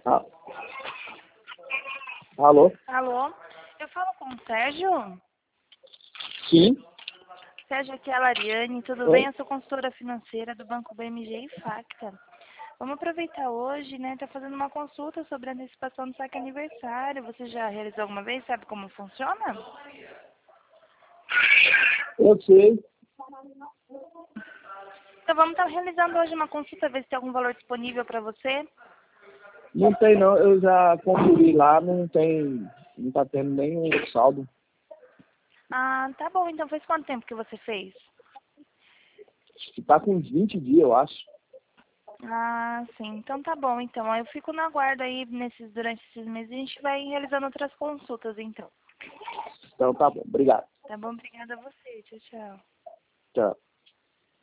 Ah, alô? Alô? Eu falo com o Sérgio? Sim? Sérgio, aqui é a Lariane, tudo Oi? bem? Eu sou consultora financeira do Banco BMG e Facta. Vamos aproveitar hoje, né? Tá fazendo uma consulta sobre a antecipação do saque aniversário. Você já realizou alguma vez? Sabe como funciona? Eu sei. Então vamos estar realizando hoje uma consulta, ver se tem algum valor disponível para você. Não tem não, eu já conferi lá, não tá tendo nenhum saldo. Ah, tá bom. Então faz quanto tempo que você fez? Acho que tá com uns 20 dias, eu acho. Ah, sim. Então tá bom. Então eu fico na guarda aí durante esses meses. A gente vai realizando outras consultas, então. Então tá bom, obrigado. Tá bom? Obrigada a você. Tchau, tchau. Tchau.